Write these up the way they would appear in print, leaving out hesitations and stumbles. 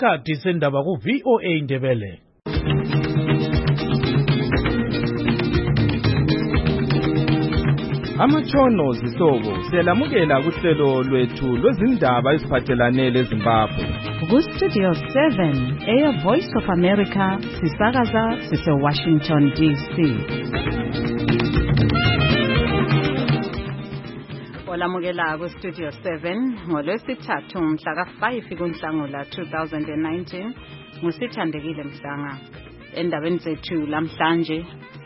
isikhathi sendaba ku VOA Ndebele. Amatshono zisobo siyalamukela kuhlelo lwethu lwezindaba eziphathelane leZimbabwe. Ku Studio 7 Air Voice of America sisakaza sise Washington DC. Olamukela ku Studio 7 ngolwesithathu mhla ka5 kuNhlangula 2019 ngusithandekile Mhlanga. Endabeni zethu lamhlanje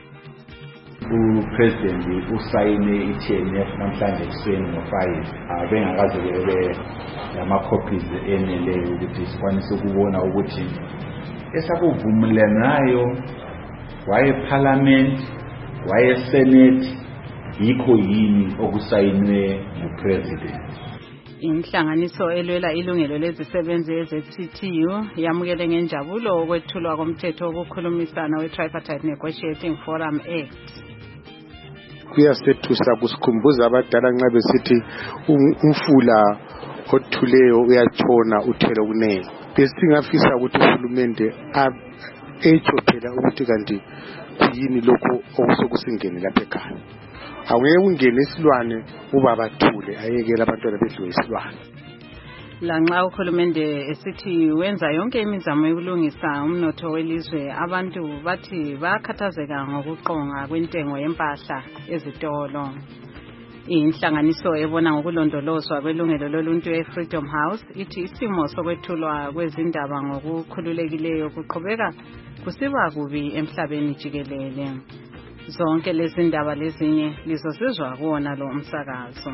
uPresident usayine iTNF namhlanje ekuseni ngo5 bengakaze bebe ama-copies eneleyo ukuthi sikwanise ukubona ukuthi esakuvumulanayo waye parliament waye senate yikho yini okusayinwe nguPresident. Inhlanganiso elwela ilungelo lezisebenzi ezeCTU yamukele ngenjabulo ukwethulwa komthetho wokukhulumisana we-Tripartite Negotiating Forum Act. Kuyasethusa kusikhumbuza abadala nxa besithi umfula othuleyo uyatshona uthele kunene. Besingafisa ukuthi uhulumende etsho phela ukuthi kanti kuyini lokho okusokusingene lapha ekhaya. Awungeke ungene isilwane ubabathule ayekela abantwana bedliwe isilwane. Lanxa uhulumende esithi wenza yonke imizamo yokulungisa umnotho welizwe, abantu bathi bakhathazeka ngokuqonga kwentengo yempahla ezitolo. Inhlanganiso ebona ngokulondolozwa kwelungelo loluntu eFreedom House ithi isimo sokwethulwa kwezindaba ngokukhululekileyo kuqhubeka kusiba kubi emhlabeni jikelele. Zonke lezi ndaba lezinye lizosizwa kuwona lo umsakazo.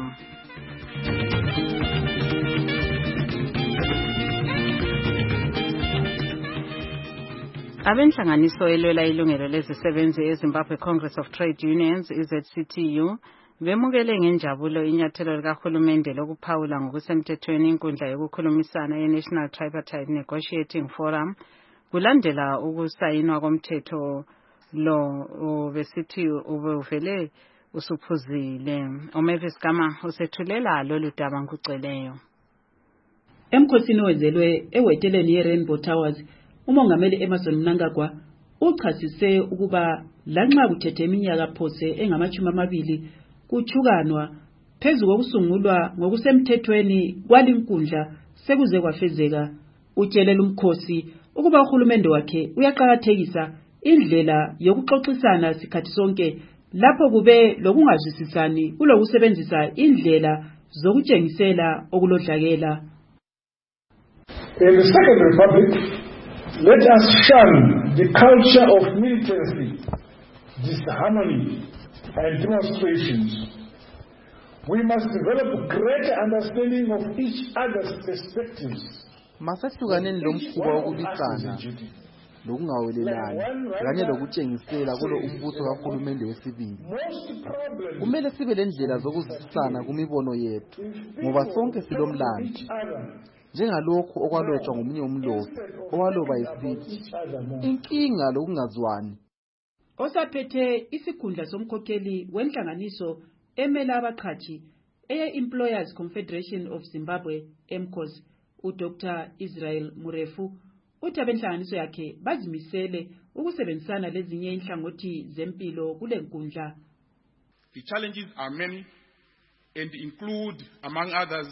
Abenhlanganiso elwela ilungelo lezisebenzi eZimbabwe Congress of Trade Unions eZCTU bemukele ngenjabulo inyathelo likahulumende lokuphawula ngokusemthethweni inkundla yokukhulumisana ye-National Tripartite Negotiating Forum kulandela ukusayinwa komthetho lo besithi ubuvele usuphuzile. Omavis Gama usethulela lolu daba ngkuceleyo. Emkhosini wezelwe eweteleni ye-Rainbow Towers, umongameli Emmerson Mnangagwa uchasise ukuba lanxa kuthethe iminyaka phose engama-20 kuchukanwa phezu kokusungulwa ngokusemthethweni kwalinkundla sekuze kwafezeka. Utshelela umkhosi ukuba uhulumende wakhe uyaqhakathekisa indlela yokuxoxisana sikhathi sonke lapho kube lokungazwisisani kulokusebenzisa indlela zokutshengisela okulodlakela. In the Second Republic, let us shun the culture of militancy, disharmony, and demonstrations. We must develop greater understanding of each other's perspectives. Masahlukaneni lomkhuba wokubisana lokungawelelani kanye lokutshengisela kulo umbuso kahulumende wesibili. Kumele sibe lendlela zokuzwisana kumibono yethu ngoba sonke silomlando. Njengalokho okwalotshwa ngomunye umlobi owaloba esithi inkinga lokungazwani. Osaphethe isikhundla somkhokheli wenhlanganiso emela abaqhashi eye-Employers Confederation of Zimbabwe EMCOS uDr. Israel Murefu uthi abenhlanganiso yakhe bazimisele ukusebenzisana lezinye inhlangothi zempilo kule nkundla. The challenges are many and include, among others,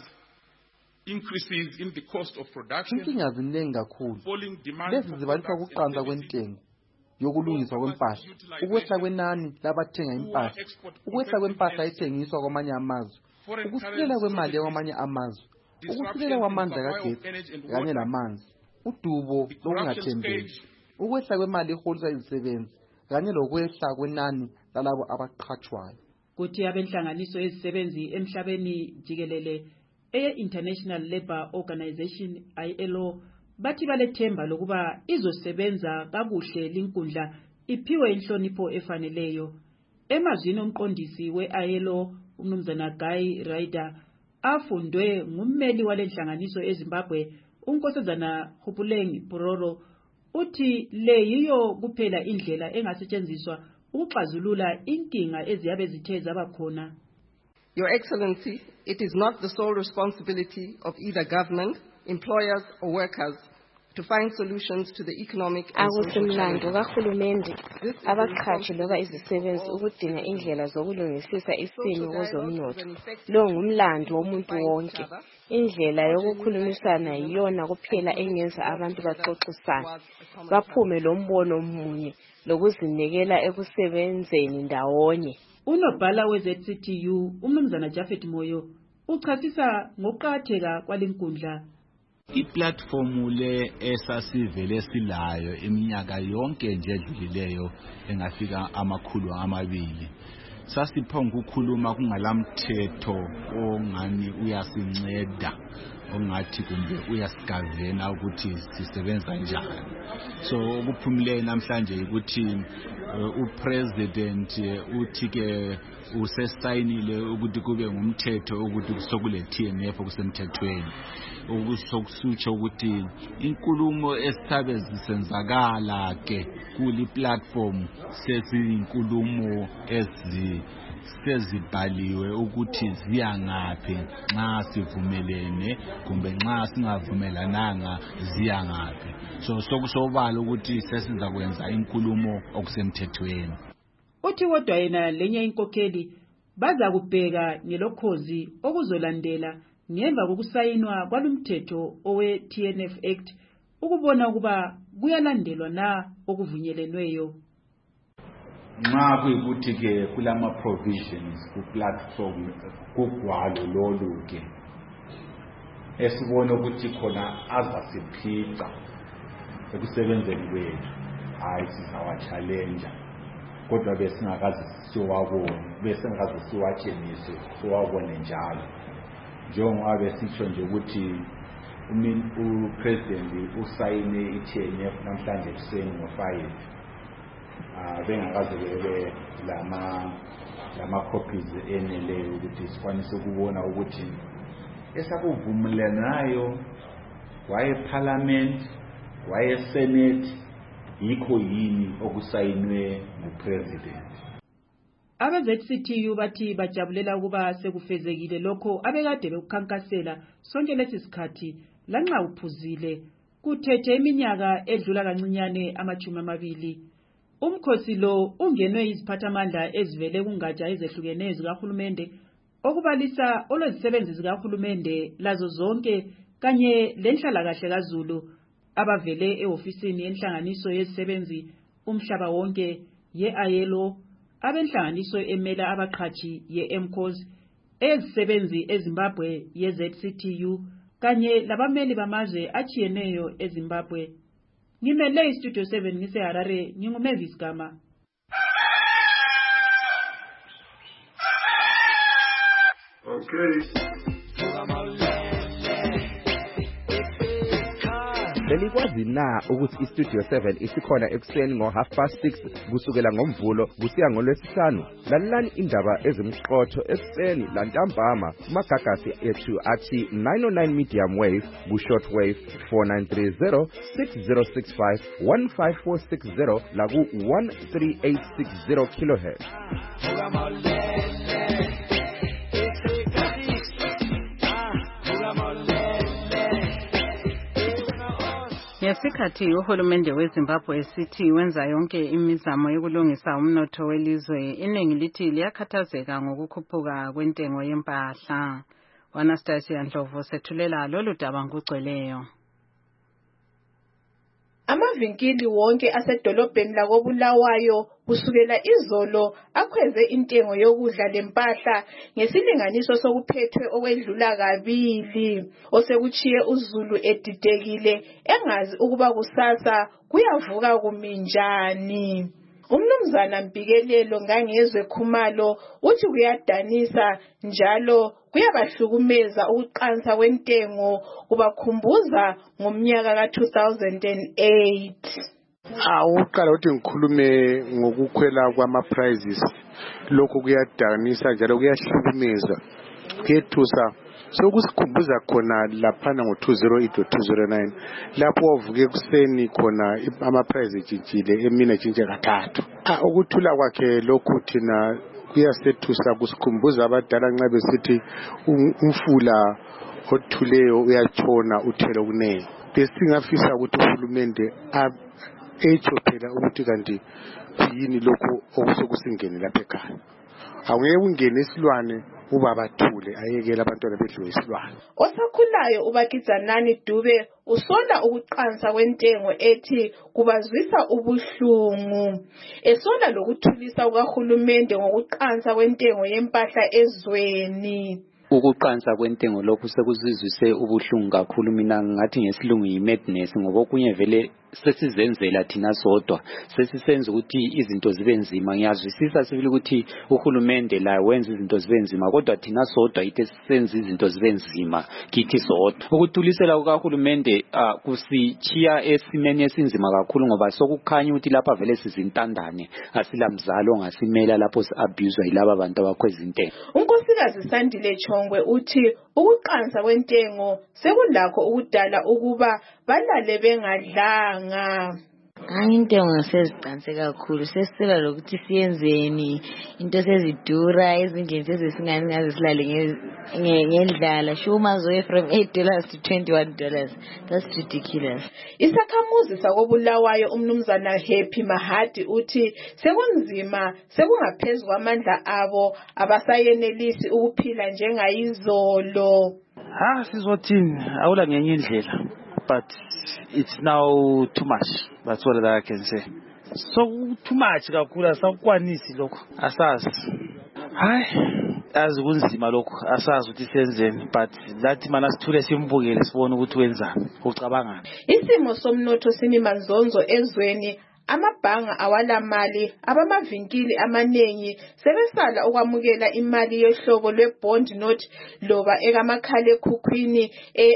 increases in the cost of production. Inkinga ziningi kakhulu. Lezi zibalisa ukuqansa kwentengo yokulungiswa kwempahla, ukwehla kwenani labathenga impahla, ukwehla kwempahla ethengiswa kwamanye amazwe, ukusilela kwemali kwamanye amazwe, ukusilela kwamandla kagesi kanye namanzi, udubo lokungathembeki, ukwehla kwemali eholisa izisebenzi kanye lokwehla kwenani lalabo abaqhatshwayo. Kuthi abenhlanganiso ezisebenzi emhlabeni jikelele eye-International Labour Organization ILO bathi balethemba lokuba izosebenza kakuhle linkundla iphiwe inhlonipho efaneleyo. Emazwini omqondisi we-ILO umnumzana Guy Ryder afundwe ngummeli walenhlanganiso eZimbabwe unkosazana Hupuleng Pororo uthi le yiyo kuphela indlela engasetshenziswa ukuxazulula inkinga eziyabe zithe zabakhona. Your Excellency, it is not the sole responsibility of either government, employers or workers to find solutions to the economic and akusimlando kahulumende abaqhashi loba izisebenzi ukudinga indlela zokulungisisa isimo kwezomnotho. Lo ngumlando womuntu wonke. Indlela yokukhulumisana iyona kuphela engenza abantu baxoxisana, baphume lombono munye lokuzinikela ekusebenzeni ndawonye. Unobhala we-ZCTU uMnumzana Japhet Moyo uchasisa ngokuqakatheka kwalinkundla. Iplatform le esasivele silayo iminyaka yonke nje edlulileyo engafika 200 sasiphonga ukukhuluma kungalamthetho ongani uyasinceda ongathi kumbe uyasigavena ukuthi sisebenza njani. So ukuphumule namhlanje ukuthi upresident uthi ke usesayinile ukuthi kube ngumthetho ukuthi sokule TNF okusemthethweni, ukusokusutsho ukuthi inkulumo esithabe zisenzakala ke kuli platform sezinkulumo sezibhaliwe ukuthi ziyangaphi nxa sivumelene kumbe nxa singavumelananga ziyangaphi. So sokusobala ukuthi sesiza kwenza inkulumo okusemthethweni. Uthi kodwa yena lenye inkokheli baza kubheka ngelokhozi okuzolandela ngemva kokusayinwa kwalumthetho owe TNF Act ukubona ukuba kuyalandelwa na okuvunyelwenweyo. Nxa kuyikuthi ke kulama provisions ku platform kugwalo lolu ke esibona ukuthi khona azasiphica ekusebenzeni kwethu, hayi sizawa challenge kodwa besingakazi siwabone, besingakazi siwatshengise siwabone njalo. Njengoba besitsho nje ukuthi upresident usayine iTNF namhlanje kuseni ngo5 bengakaze bebe lama copies eneleyo ukuthi sikwanise ukubona ukuthi esakuvumelenayo waye parliament waye senate yikho yini okusayinwe ngupresident. Abe-ZCTU bathi bajabulela ukuba sekufezekile lokho abekade bekukhankasela sonke lesisikhathi lanxa uphuzile kuthethe iminyaka edlula kancinyane 20. Umkhosi lo ungenwe iziphathamandla ezivele kungatsha ezehlukeneyo zikahulumende okubalisa olwezisebenzi zikahulumende lazo zonke kanye lenhlalakahle kaZulu abavele ehofisini yenhlanganiso yezisebenzi umhlaba wonke ye-ILO, abenhlanganiso emela abaqhashi ye-MCOS, ezisebenzi eZimbabwe ye-ZCTU kanye labameli bamazwe achiyeneyo eZimbabwe. Ngimele iStudio 7 ngiseHarare, nginguMavis Gama. Okay. Belikwazi na ukuthi iStudio 7 isikhona ekuseni ngo6:30 kusukela ngoMvulo kusiya ngoLwesihlanu? Lalelani indaba ezimqotho ekuseni lantambama kumagagasi ethu athi 909 medium wave ku-short wave 4930 6065 15460 laku 13860 kHz. Ngesikhathi uhulumende weZimbabwe esithi wenza yonke imizamo yokulungisa umnotho welizwe, iningi lithi liyakhathazeka ngokukhuphuka kwentengo yempahla. Anastasia Ndlovu sethulela lolu daba ngugcweleyo. Amavinkili wonke asedolobheni lakoBulawayo kusukela izolo akhweze intengo yokudla lempahla ngesilinganiso sokuphethwe okwedlula kabili, osekuchiye uZulu edidekile engazi ukuba kusasa kuyavuka kuminjani. Umnumzana Mpikelelo ngangezwe Khumalo uthi kuyadanisa njalo kuyabahlukumeza ukuqansa kwentengo kubakhumbuza ngomnyaka ka2008. Uqala uthi ngikhulume ngokukhwela kwama prices, lokho kuyadanisa njalo kuyahlukumeza kuyethusa. Sokusikhumbuza khona laphana ngo2008 2009 lapho wavuke kuseni khona ama price ejijile emina jinje kathathu. Ukuthula kwakhe lokhu thina kuyasethusa kusikhumbuza abadala nxa besithi umfula othuleyo uyatshona uthele kunene. besingafisa ukuthi uhulumende etsho phela ukuthi kanti yini lokho okusokusingene lapha ekhaya. Awungeke ungene isilwane ubaba thule ayekela abantwana bedliwe isilwane. Osakhulayo uBakizanani Dube usola ukuqansa kwentengo ethi kubazwisa ubuhlungu. Esola lokuthulisa ukahulumende ngokuqansa kwentengo yempahla ezweni. Ukuqansa kwentengo lokhu sekuzizwise ubuhlungu kakhulu. Mina ngathi ngesilungu yi-madness ngoba okunye vele sesizenzela thina sodwa, sesisenza ukuthi izinto zibe nzima. Ngiyazwisisa sibili ukuthi uhulumende la wenza izinto zibe nzima, kodwa thina sodwa yithe sisenza izinto zibe nzima kithi sodwa. Ukuthulisela kukahulumende kusichiya esimeni esinzima kakhulu ngoba sokukhanya ukuthi lapha vele sizintandane, asilamzalo ongasimela lapho si-abuswa yilaba abantu abakhweza intengo. Unkosikazi Sandile Chongwe uthi ukuqansa kwentengo sekulakho ukudala ukuba balale bengadlanga. Intengo seziqanse kakhulu, sesisela lokuthi siyenzeni, into sezidura, izindlini sezisingani ngaze silale ngendlala. Shumas away from $8 to $21. That's ridiculous. Isakhamuzi sakobulawayo umnumzana Happy Mahadi uthi sekunzima, sekungaphezulu kwamandla abo, abasayenelisi ukuphila njengayizolo. Sizothini awula ngenye indlela, but it's now too much. That's all that I can say. So too much kakhulu, asakwanisi lokho, asazi. Azi kunzima lokho, asazi ukuthi senzeni, but lathi mana sithule simbukele sibone ukuthi wenzani, ucabangani. Isimo somnotho simi manzonzo ezweni. Amabhanga awala mali, abamavinkili amanengi sebesala ukwamukela imali yohlobo lwe-bond note loba ekamakhala ekhukhwini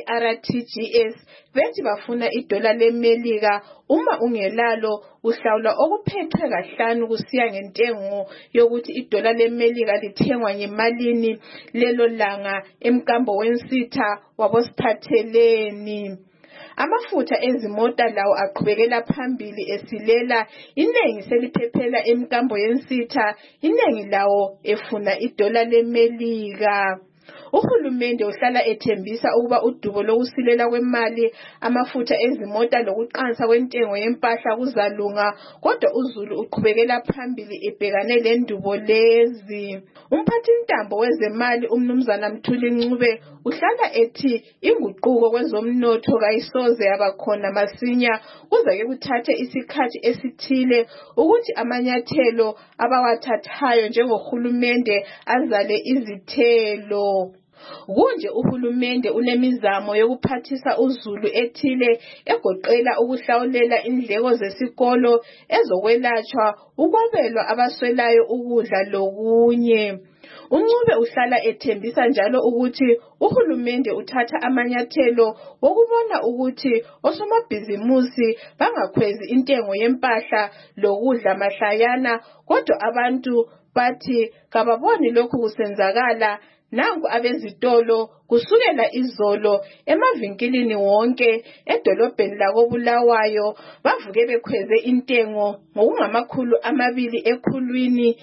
e-RTGS. Bethi bafuna $1 leMelika, uma ungelalo uhlawula okuphethwe kahlanu kusiya ngentengo yokuthi $1 leMelika lithengwa ngemalini lelo langa emkambo wensitha wabosiphatheleni. Amafutha ezimota lawo aqhubekela phambili esilela, inengi seliphephela emkambo yensitha, inengi lawo efuna $1 leMelika. Uhulumende uhlala ethembisa ukuba udubo lokusilela kwemali, amafutha ezimota lokuqansa kwentengo yempahla kuzalunga, kodwa uZulu uqhubekela phambili ebhekane lendubo lezi. Umphathintambo wezemali umnumzana Mthuli Ncube uhlala ethi inguquko kwezomnotho kayisoze yabakhona masinya, kuzake kuthathe isikhathi esithile ukuthi amanyathelo abawathathayo njengohulumende azale izithelo. Kunje uhulumende unemizamo yokuphathisa uZulu ethile egoqela ukuhlawulela indleko zesikolo, ezokwelatshwa, ukwabelwa abaswelayo ukudla lokunye. Uncube uhlala ethembisa njalo ukuthi uhulumende uthatha amanyathelo wokubona ukuthi osomabhizimusi bangakhwezi intengo yempahla lokudla mahlayana, kodwa abantu bathi kababoni lokhu kusenzakala. Nangu abezitolo kusukela izolo emavinkilini wonke edolobheni lakobulawayo bavuke bekhweze intengo ngokungama200 ekhulwini,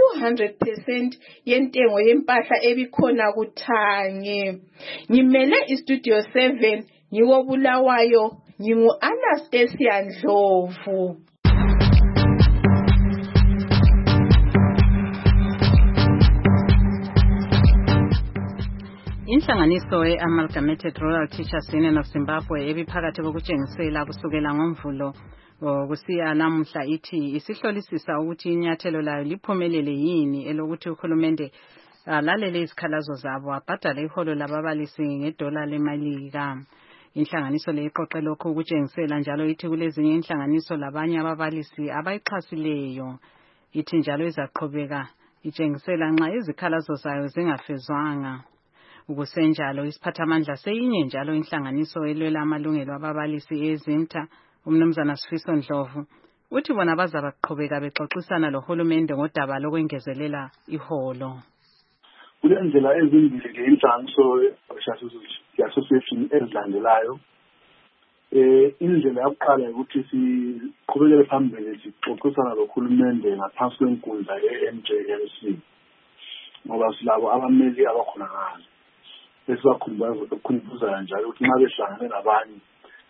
i200% yentengo yempahla ebikhona kuthange. Ngimele istudio 7 ngikobulawayo, ngingu Anastasia Ndlovu. Inhlanganiso ye-Amalgamated Rural Teachers Union of Zimbabwe ebiphakathi kokutshengisela kusukela ngoMvulo kusiya namuhla ithi isihlolisisa ukuthi inyathelo layo liphumelele yini elokuthi uhulumende lalele izikhalazo zabo abhadale iholo lababalisi $1 leMelika. Inhlanganiso le iqoqe lokhu ukutshengisela njalo ithi kulezinye inhlanganiso labanye ababalisi abayixhasileyo. Ithi njalo izaqhubeka itshengisela nxa izikhalazo zayo zingafezwanga. Ukusenjalo isiphathamandla seyinye njalo inhlanganiso elwela amalungelo ababalisi eZimta, umnumzana Sifiso Ndlovu, uthi bona bazabaqhubeka bexoxisana lohulumende ngodaba lokwengezelela iholo. Kulendlela ezimbili ke inhlanganiso ye-association ezilandelayo. Indlela yokuqala ukuthi siqhubekele phambili sixoxisana lohulumende ngaphansi kwenkundla ye-NJMC ngoba silabo abameli abakhona ngazo. Esibakhumbuza njalo ukuthi nxa behlangane nabanye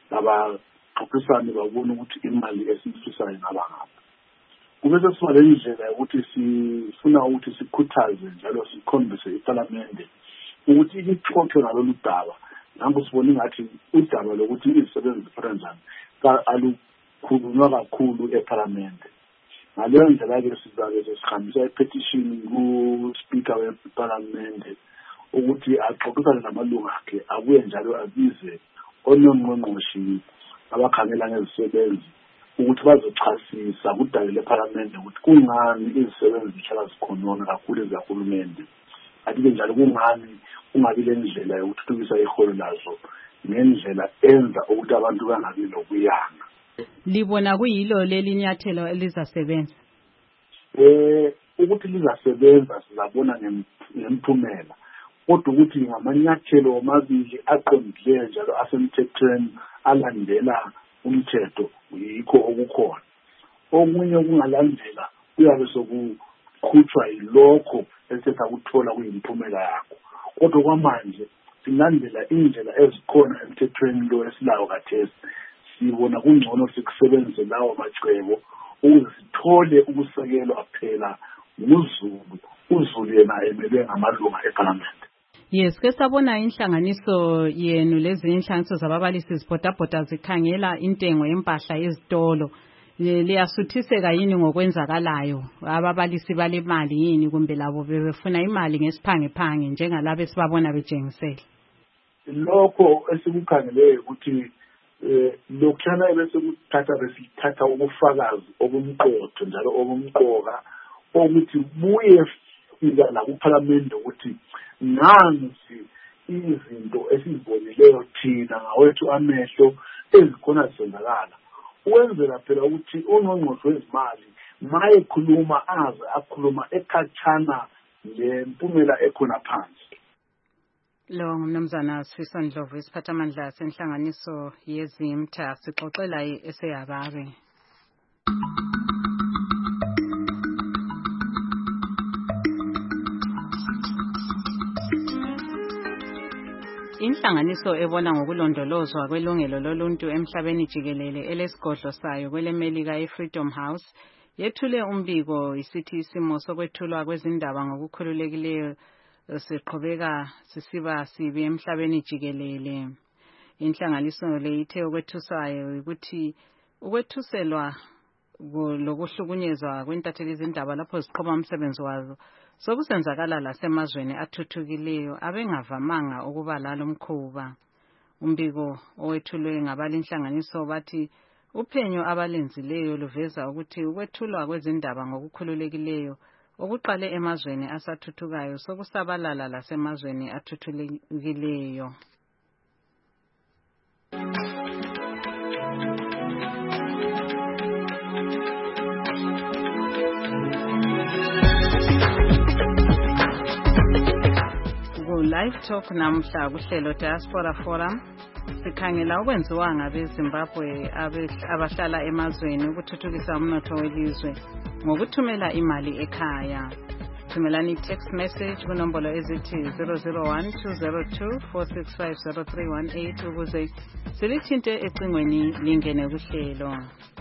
labaxoxisane babone ukuthi imali esiyifisayo ingaba ngaphi. Kube sesiba le ndlela yokuthi sifuna ukuthi sikhuthaze njalo sikhombise iParliament ukuthi ixoxe ngalolu daba. Nangu sibona ngathi udaba lokuthi izisebenzi ziphatha njani alukhulunywa kakhulu eParliament. Ngaleyo ndlela ke sizabe sihambisa ipetition ku-Speaker weParliament ukuthi axoxisane namalunga akhe abuye njalo abize onongqongqoshi abakhangela ngezisebenzi ukuthi bazochasisa kudale leParliament ukuthi kungani izisebenzi zihlala zikhonona kakhulu ezahulumende. Ati-ke njalo kungani kungabi le ndlela yokuthuthukisa iholo lazo ngendlela enza ukuthi abantu bangabi lokuyanga. Libona kuyilo leli nyathelo elizasebenza? Ukuthi lizasebenza sizabona ngemiphumela. Kodwa ukuthi ngamanyathelo amabili aqondileyo njalo asemthethweni alandela umthetho yikho okukhona. Okunye okungalandela kuyabe sokukhutshwa yilokho esetha kuthola kuyimphumela yakho. Kodwa kwamanje silandela indlela ezikhona emthethweni lo esilayo kathesi. Sibona kungcono sikusebenzise lawo macebo ukuze sithole ukusekelwa phela nguZulu yena emelwe ngamalunga eParliament. Yes, ke sabona inhlanganiso yenu lezi inhlanganiso zababalisi zibhodabhoda zikhangela intengo yempahla ezitolo. Liyasuthiseka yini ngokwenzakalayo? Ababalisi balemali yini kumbe labo befuna imali ngesiphangephange njengalabo esibabona bejengisela? Lokho esikukhangeleyo ukuthi lokuhlala besithatha ubufakazi obumqotho njalo obumqoka ukuthi buye fika la kuParliament ukuthi nansi izinto esizibonileyo thina ngawethu amehlo ezikhona zisenzakala, ukwenzela phela ukuthi ungqongqoshe wezimali mayekhuluma akhuluma ekhatshana lempumela ekhona phansi. Lo ngumnumzana Sifiso Ndlovu, isiphathamandla senhlanganiso yezimtha, sixoxela eseyababe. Inhlanganiso ebona ngokulondolozwa kwelungelo loluntu emhlabeni jikelele elesigodlo sayo kwelemelika eFreedom House yethule umbiko isithi isimo sokwethulwa kwezindaba ngokukhululekileyo siqhubeka sisiba sibi emhlabeni jikelele. Inhlanganiso le ithe ukwethusayo ukuthi ukwethuselwa lokuhlukunyezwa kwentatheli izindaba lapho ziqhuba umsebenzi wazo sokusenzakala lasemazweni athuthukileyo abengavamanga ukuba lalo mkhuba. Umbiko owethulwe ngabalinhlanganiso bathi uphenyo abalenzileyo luveza ukuthi ukwethulwa kwezindaba ngokukhululekileyo okuqale emazweni asathuthukayo sokusabalala lasemazweni athuthukileyo. Live Talk namhla kuhlelo Diaspora Forum sikhangela okwenziwa ngabeZimbabwe abahlala emazweni ukuthuthukisa umnotho welizwe ngokuthumela imali ekhaya. Thumelani text message kunombolo ezithi 001-202-465-0318 ukuze silithinte ecingweni lingene kuhlelo.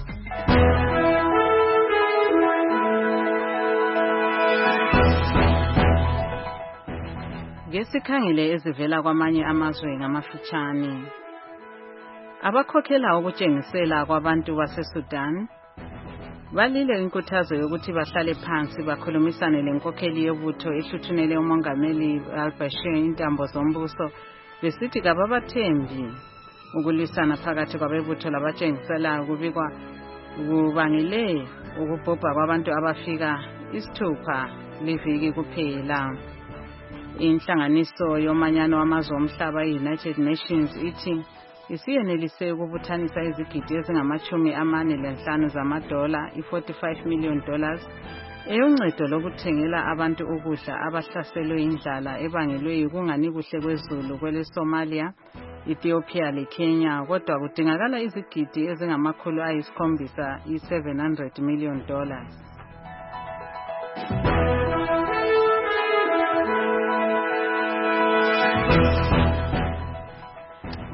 Ngesikhangile ezivela kwamanye amazwe ngamafitshane. Abakhokhela ukutshengisela kwabantu baseSudan balile inkuthazo yokuthi bahlale phansi bakhulumisane lenkokheli yobutho ehluthunele umongameli al-Bashir intambo zombuso besithi kababathembi ukulwisana phakathi kwabebutho labatshengisela kubikwa kubangele ukubhubha kwabantu abafika 6 liviki kuphela. Inhlanganiso yomanyano wamazwe omhlaba i-United Nations ithi isiyenelise ukubuthanisa izigidi ezingama-45 zamadola, $45 million, eyoncedo lokuthengela abantu ukudla abahlaselwe indlala ebangelwe yikungani kuhle kwezulu kwele-Somalia, Ethiopia leKenya, kodwa kudingakala izigidi ezingama-700 $700 million.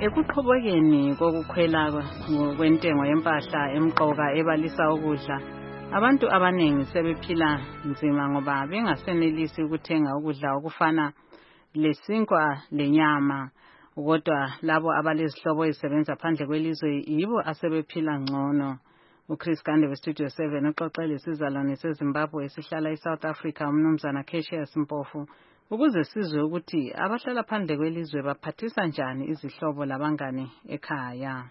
Ekuqhubekeni kokukhwela kwentengo yempahla emqoka ebalisa ukudla, abantu abaningi sebephila nzima ngoba bengasenelisi ukuthenga ukudla okufana lesinkwa lenyama. Kodwa labo abalezihlobo ezisebenza phandle kwelizwe yibo asebephila ngcono. uChris Gande weStudio 7 uxoxele isizalwane seZimbabwe esihlala eSouth Africa umnumzana Cassius Mpofu ukuze sizwe ukuthi abahlala phandle kwelizwe baphathisa njani izihlobo labangane ekhaya.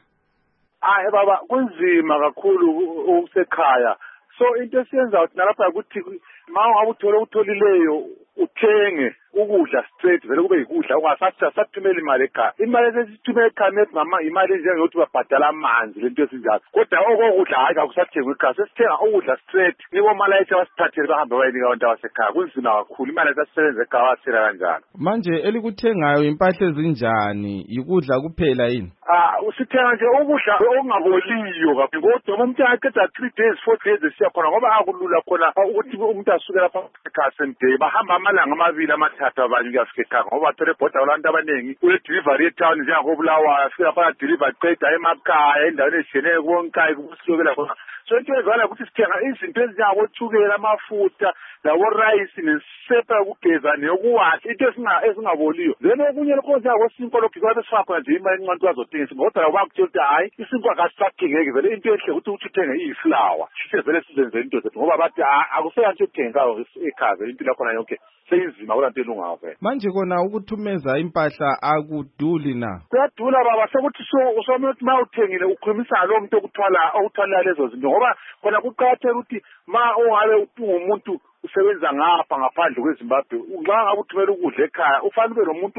Baba kunzima kakhulu ukusekhaya. So into esiyenza nalapha ukuthi ma utholile uthenge ukudla straight vele kube yikudla ungasathumela imali ekhaya. Imali esithumela ekhaya mama imali njengokuthi babhadala amanzi lento esinjalo. Kodwa okokudla hayi akusathengwa ekhaya. Sesithenga ukudla straight. Nibo malayitha basithathele bahambe bayinika abantu abasekhaya. Kunzima kakhulu imali esisebenza ekhaya wasela kanjalo. Manje elikuthengayo impahla ezinjani? Yikudla kuphela yini? Usithenga nje ukudla okungaboliyo kakhulu. Kodwa umuntu aqeda 3 days 4 days esiya khona ngoba akulula khona ukuthi umuntu asuke lapha ekhaya sente bahamba amalanga amabili amathathu abanye kuyafika ekhaya ngoba bathole ibhoda abantu abaningi kule delivery etown njengakobulawayo afika lapha deliver qeda emakhaya endaweni ezisheneyo konke kubusilokela khona. So into ezala ukuthi sithenga izinto ezinjengabothukela amafutha labo rice nesepa ukugeza neyokuwasha into esingaboliyo. Then okunye lokho njengabosinko lokho sifakwa nje imali encane azothenga kodwa bakutshela ukuthi hayi isinko akasathengeki vele into ehle ukuthi uthenge iflour vele sizenze into zethu ngoba bathi akuseyanto ethengayo ekhaya vele impilo yakhona yonke seyinzima kulanto elungayo vele. Manje kona ukuthumeza impahla akuduli na? Kuyadula baba sekuthi usomuntu ma uthengile ukhulumisa lo muntu okuthwala lezo zinto ngoba khona kuqakatheka ukuthi ma ungabe umuntu usebenza ngapha ngaphandle kweZimbabwe nxa ngabe uthumela ukudla ekhaya ufanele ube nomuntu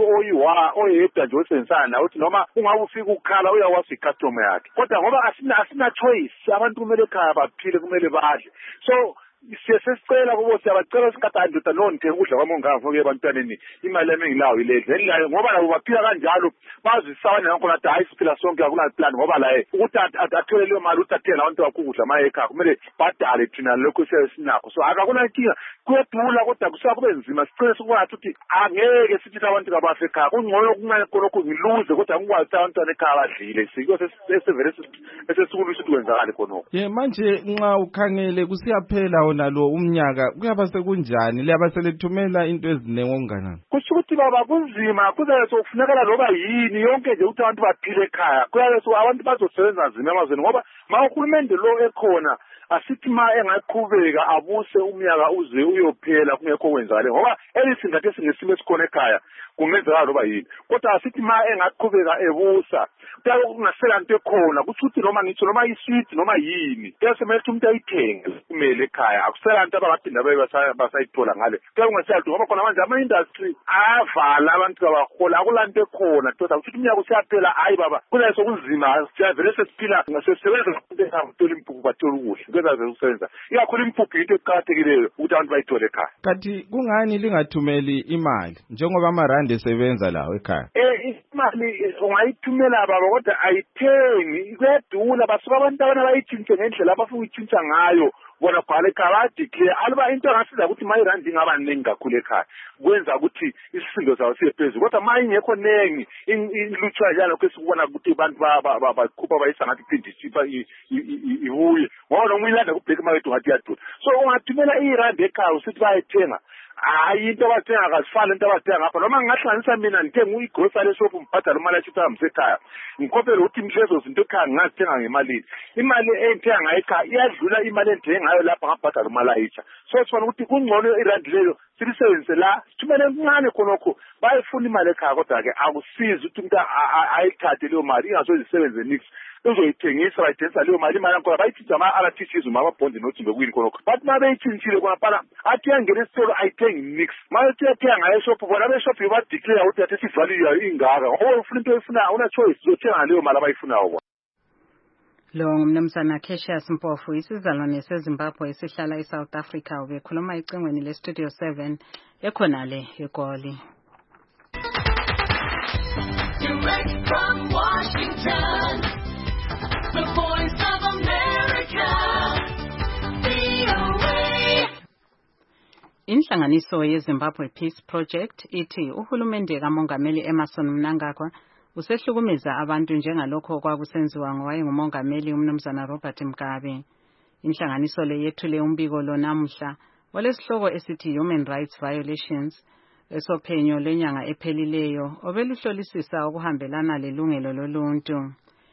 oyedwa nje osebenzisana nawe uthi noma ungabe ufika ukukhala uyawasa icustomer yakhe. Kodwa ngoba asina choice abantu kumele ekhaya baphile kumele badle. So sesicela kubo siyabacela sikhatha ndoda nonke ukudla kwamonganga ngoke ebantwaneni imali emingilayo iledle ngoba labo baphila kanjalo bazisawana ngakho nathi hayi siphila sonke akula plan ngoba la ukuthi athole leyo mali uthathele abantu bakukudla maye ekhaya kumele badale thina lokho sesinakho. So akakuna inkinga kuyedula kodwa kusaba kube nzima sicela sikwazi ukuthi angeke sithi abantu kabafe ekhaya kungcono kuncane khonokho ngiluze kodwa ngikwazi abantwana ekhaya badlile siko sesivele esesikhulisa ukuthi kwenzakala khonokho. Manje nxa ukhangele kusiyaphela nalo umnyaka kuyaba sekunjani liyaba selithumela into eziningi okunganani? Kusho ukuthi baba kunzima kuzabe sokufunekala loba yini yonke nje ukuthi abantu baphile ekhaya kuyabe so abantu bazosebenza nzima emazweni ngoba ma uhulumende lo ekhona asithi ma engaqhubeka abuse umnyaka uze uyophela kungekho kwenzakala ngoba elisingathi singesimo esikhona ekhaya kungenzeka loba yini kodwa asithi ma engaqhubeka ebusa kuyake kungasela into ekhona kusho ukuthi noma ngitsho noma isweet noma yini kuyasemele ukuthi umuntu ayithenge kumele ekhaya akusela into abaphinda basayithola ngale kuyabe kungasela ngoba khona manje ama-industry ayavala abantu abahola akulanto ekhona kodwa kusho ukuthi umnyaka usiyaphela hayi baba kunayo sokunzima siyavele sesiphila sisebenza uthola impuphu bathola ukudla kwenza ukusebenza ikakhulu impuphu into eqakathekileyo ukuthi abantu bayithole ekhaya. Kanti kungani lingathumeli imali njengoba amarandi esebenza lawo ekhaya? Imali ungayithumela baba kodwa ayithengi kuyadula basuka abantu abana bayitshintshe ngendlela abafuna ukuyitshintsha ngayo bona khona ekhaya bayadeclare aluba into angasiza ukuthi ma irandi ingaba ningi kakhulu ekhaya kwenza ukuthi isisindo sawo siye phezulu kodwa ma ingekho nengi ilutsha njalo kwesikubona ukuthi abantu bakhupha bayisa ngathi phindisipha ibuye ngoba noma uyilanda kubheka market ungathi iyadula. So ungathumela irandi ekhaya usithi bayayithenga hayi into abathenga akazifani into abathenga ngapha noma ngingahlanganisa mina ngithenga igrocery eshop ngibhadala imali ethi amsekhaya ngikhophela ukuthi lezo zinto ekhaya ngingazithenga ngemali imali engithenga ngayo ekhaya iyadlula imali engithenga ngayo lapha ngabhadala imali ayitsha. So sifuna ukuthi kungcono irandi leyo silisebenzise la sithumele kuncane khonokho bayifuna imali ekhaya kodwa-ke akusizi ukuthi umuntu ayithathe leyo mali ingasozisebenze nix uzoyithengisa bayithengisa leyo mali imali yakhona bayithinta ama-RTGs amabhondi nothimbe kuyini khonokho bathi ma beyithintshile khonaphala athi yangena esitolo ayithengi nix ma ethi yathenga ngayo eshophu bona beshophu badeclare ukuthi athi isivalue yayo ingaka ngoba ufuna into eyifunayo una-choice zothenga leyo mali abayifunayo. Lo ngumnumzana Cassius Mpofu isizalwane seZimbabwe esihlala eSouth Africa ubekhuluma ecingweni leStudio 7 ekhonale eGoli. Direct from Washington, the Voice of America, VOA. Inhlanganiso yeZimbabwe Peace Project ithi uhulumende kaMongameli Emmerson Mnangagwa usehlukumeza abantu njengalokho kwakusenziwa ngowayengumongameli umnumzana Robert Mugabe. Inhlanganiso le yethule umbiko lo namuhla olesihloko esithi Human Rights Violations esophenyo lenyanga ephelileyo obeluhlolisisa ukuhambelana lelungelo loluntu.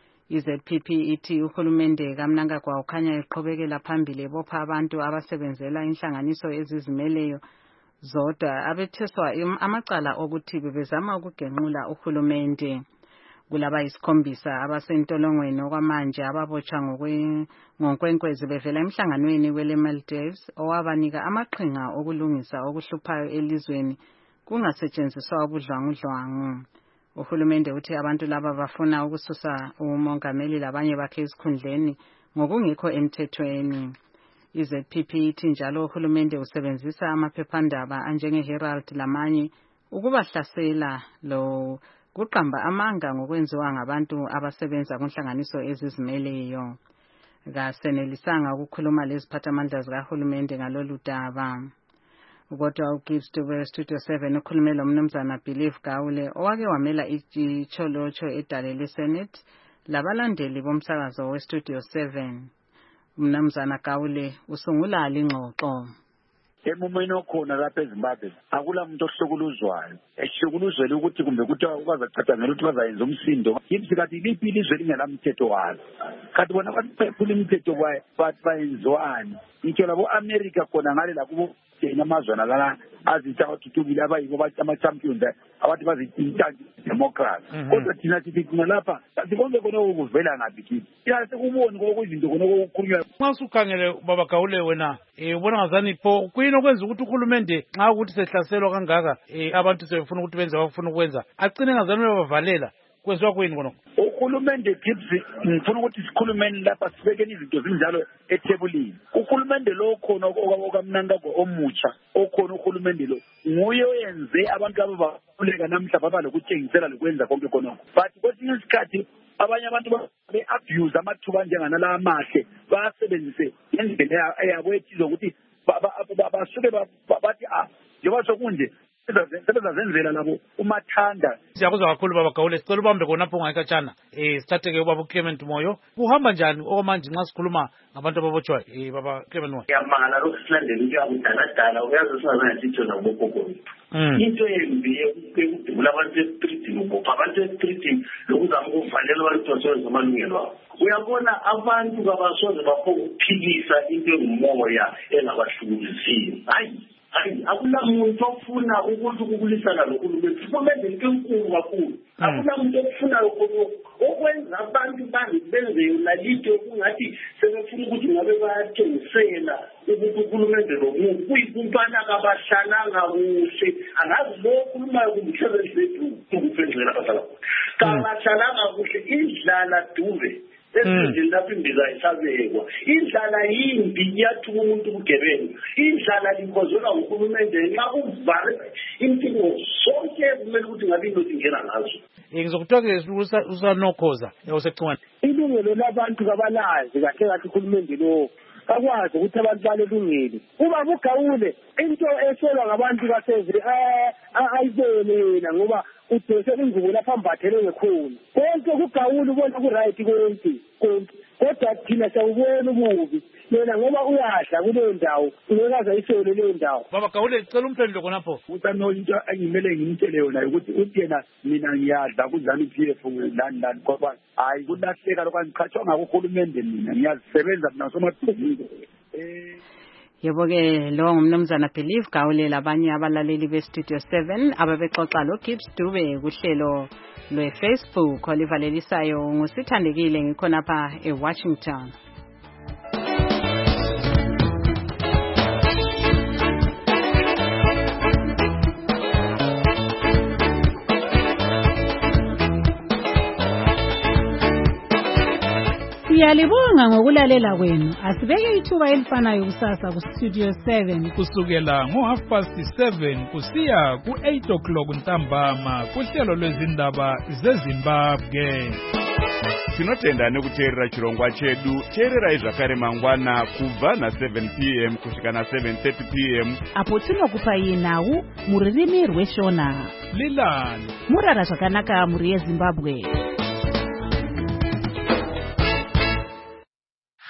IZPP ithi uhulumende kaMnangagwa ukhanya eqhubekela phambili bopha abantu abasebenzela inhlanganiso ezizimeleyo zodwa abetheswa amacala okuthi bebezama ukugenqula uhulumende. Kulaba isikhombisa abasentolongweni okwamanje ababotshwa ngonkwenkwezi bevela emhlanganweni wele Maldives owabanika amaqhinga okulungisa okuhluphayo elizweni kungasetshenziswa ubudlwangudlwangu. Uhulumende uthi abantu laba bafuna ukususa umongameli labanye bakhe esikhundleni ngokungekho emthethweni. IZPP ithi njalo uhulumende usebenzisa amaphephandaba anjengeHerald lamanye ukubahlasela lo kuqamba amanga ngokwenziwa ngabantu abasebenza kunhlanganiso ezizimeleyo. Kasenelisanga ukukhuluma leziphathamandla zikahulumende ngalolu daba. Kodwa uGibbs Dube Studio 7 ukhulume lo mnumzana Believe Gawule owake wamela icholocho edale leSenate labalandeli bomsakazo weStudio 7. Umnumzana Gawule usungula lingxoxo. Emumeni okhona lapha eZimbabwe akula muntu ohlukuluzwayo ehlukuluzwela ukuthi kumbe ukuthi ukwazacathanela ukuthi bazayenza umsindo yimsi kathi liphi ilizwe lingelamthetho walo kathi bona baphula imithetho kwaye bathi bayenzwani ngitsho labo America khona ngale lakubo amazwana lana azitha athuthukile abayibo bathi ama-champions abathi bazithinta democracy kodwa thina sithi thina lapha sikonke khona ukuvela ngaphi kithi yasekuboni kokuzinto khona okukhulunywa nxa usukhangele baba Gawule wena ubona ngazani pho kuyini okwenza ukuthi uhulumende nxa ukuthi sehlaselwa kangaka abantu sebefuna ukuthi benze abafuna ukwenza agcine ngazani bavalela kwenziwa kuyini khona uhulumende Gibbs ngifuna ukuthi sikhulumeni lapha sibekeni izinto zinjalo ethebulini uhulumende lo khona okaMnangagwa omutsha okhona uhulumende lo nguye oyenze abantu ababaleka namhla babalokutshengisela lokwenza konke khona but kwesinye isikhathi abanye abantu be-abuse amathuba njenganala amahle basebenzise ngendlela yabo ethize ukuthi basuke bathi njengoba sokunje sebezazenzela labo umathanda. Siyakuzwa kakhulu baba Gawule, sicela ubambe khonapho ungayikatshana sithatheke ubaba uClement Moyo. Kuhamba njani okwamanje nxa sikhuluma ngabantu ababotshwayo baba Clement Moyo? Ngiyamangala lokhu silandela into yakudala uyazi singazengasitsho nakubogogo bethu into embi ekudubula abantu estreetini ubopha abantu estreetini lokuzama ukuvalela abantu basoze amalungelo abo. Uyabona abantu kabasoze baphokuphikisa into engumoya engabahlukulisiyo hayi akulamuntu ofuna ukuthi ukulisana nohulumende uhulumende into enkulu kakhulu akulamuntu ofuna okwenza abantu benze lalito kungathi sebefuna ukuthi ngabe bayathengisela ukuthi uhulumende lomuntu kuyikumpana kabahlalanga kuhle angazi lo khulumayo kumsebenzi wethu ukuphendlela abadala kabahlalanga kuhle indlala Dube esizini lapho imbiza isabekwa indlala yimbi iyathuka umuntu ubugebengu indlala likozela uhulumende nxa uvale impilo sonke kumele ukuthi ngabe into ingena ngazo ngizokuthoke usanokhoza usecingwane ilungelo labantu kabalazi kahle kahle uhulumende lo akwazi ukuthi abantu balelungile uba buGawule into eselwa ngabantu basezwe ayibone yena ngoba udose ingubo lapha ambathele ngekhulu konke kuGawule ubona ku-right konke kodwa thina sawubona ububi yena ngoba uyadla kuleyo ndawo ungekaze ayisole leyo ndawo. Baba Gawule cela umphendule khonapho utano into engimele ngimtshele yona ukuthi uthena mina ngiyadla kuZANU-PF lani kodwa hayi kulahleka lokwangiqhatshwa ngakuhulumende mina ngiyazisebenza mina somathungo Yebo-ke lo ngumnumzana Believe Gawule labanye abalaleli beStudio 7 ababexoxa lo Gibbs Dube kuhlelo lwe-Facebook olivalelisayo ngusithandekile ngikhonapha eWashington. Siyalibonga ngokulalela kwenu. Asibeke ithuba elifanayo kusasa kuStudio 7 kusukela ngo7:30 kusiya ku8 o'clock ntambama kuhlelo lwezindaba zeZimbabwe. tinotenda nekuteerera chirongwa chedu. Teererai zvakare mangwana kubva na7 p.m. kusvika na7:30 p.m. apo tinokupai nhau muririmi rweshona. Lilani murara zvakanaka muri yeZimbabwe.